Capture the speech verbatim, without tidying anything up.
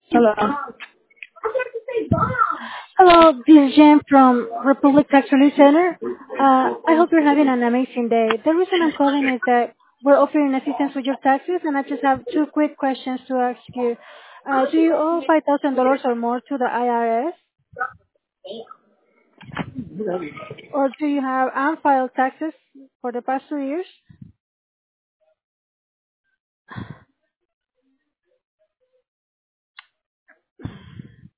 Hello. Hello, this is Jen from Republic Tax Relief Center. Uh, I hope you're having an amazing day. The reason I'm calling is that we're offering assistance with your taxes, and I just have two quick questions to ask you. Uh, do you owe five thousand dollars or more to the I R S, or do you have unfiled taxes for the past two years?